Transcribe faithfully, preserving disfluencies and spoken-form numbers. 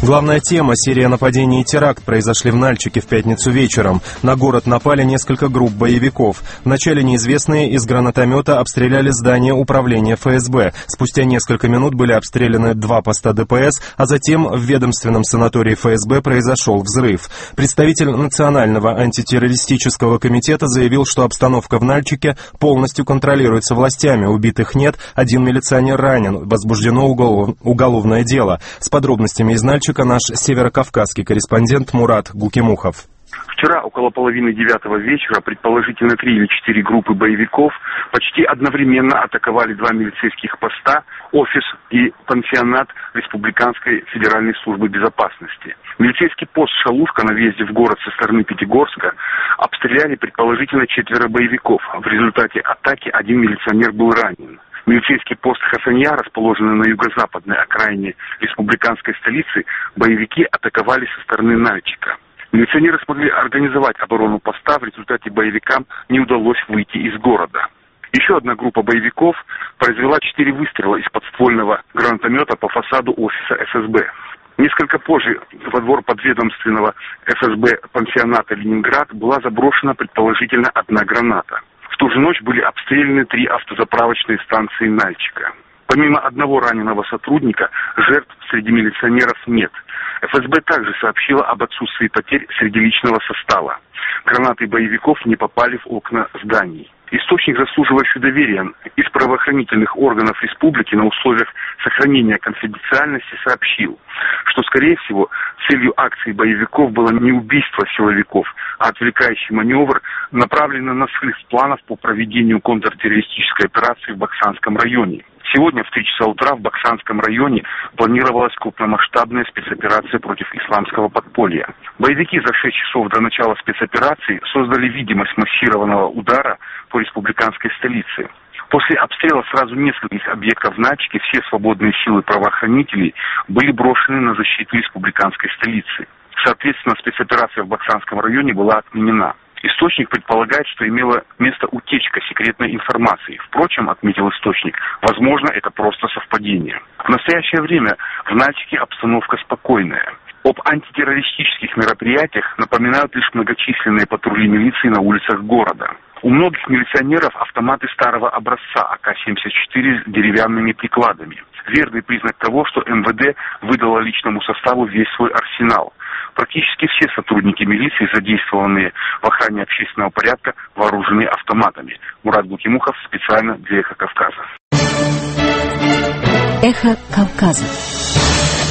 Главная тема – серия нападений и теракт произошли в Нальчике в пятницу вечером. На город напали несколько групп боевиков. Вначале неизвестные из гранатомета обстреляли здание управления эф эс бэ. Спустя несколько минут были обстреляны два поста дэ пэ эс, а затем в ведомственном санатории эф эс бэ произошел взрыв. Представитель Национального антитеррористического комитета заявил, что обстановка в Нальчике полностью контролируется властями. Убитых нет, один милиционер ранен, возбуждено уголов... уголовное дело. С подробностями из Нальчика наш северокавказский корреспондент Мурат Гукимухов. Вчера около половины девятого вечера предположительно три или четыре группы боевиков почти одновременно атаковали два милицейских поста, офис и пансионат Республиканской федеральной службы безопасности. Милицейский пост «Шалушка» на въезде в город со стороны Пятигорска обстреляли предположительно четверо боевиков. В результате атаки один милиционер был ранен. Милицейский пост Хасанья, расположенный на юго-западной окраине республиканской столицы, боевики атаковали со стороны Нальчика. Милиционеры смогли организовать оборону поста, в результате боевикам не удалось выйти из города. Еще одна группа боевиков произвела четыре выстрела из подствольного гранатомета по фасаду офиса эф эс бэ. Несколько позже во двор подведомственного эф эс бэ пансионата «Ленинград» была заброшена предположительно одна граната. В ту же ночь были обстреляны три автозаправочные станции Нальчика. Помимо одного раненого сотрудника, жертв среди милиционеров нет. эф эс бэ также сообщила об отсутствии потерь среди личного состава. Гранаты боевиков не попали в окна зданий. Источник, заслуживающий доверия из правоохранительных органов республики на условиях сохранения конфиденциальности, сообщил, что, скорее всего, целью акции боевиков было не убийство силовиков, а отвлекающий маневр, направленный на срыв планов по проведению контртеррористической операции в Баксанском районе. Сегодня в три часа утра в Баксанском районе планировалась крупномасштабная спецоперация против исламского подполья. Боевики за шесть часов до начала спецоперации создали видимость массированного удара по республиканской столице. После обстрела сразу нескольких объектов в Нальчике все свободные силы правоохранителей были брошены на защиту республиканской столицы. Соответственно, спецоперация в Баксанском районе была отменена. Источник предполагает, что имела место утечка секретной информации. Впрочем, отметил источник, возможно, это просто совпадение. В настоящее время в Нальчике обстановка спокойная. Об антитеррористических мероприятиях напоминают лишь многочисленные патрули милиции на улицах города. У многих милиционеров автоматы старого образца а ка семьдесят четыре с деревянными прикладами. Верный признак того, что эм вэ дэ выдало личному составу весь свой арсенал. Практически все сотрудники милиции, задействованные в охране общественного порядка, вооружены автоматами. Мурат Гукимухов специально для «Эхо Кавказа». «Эхо Кавказа».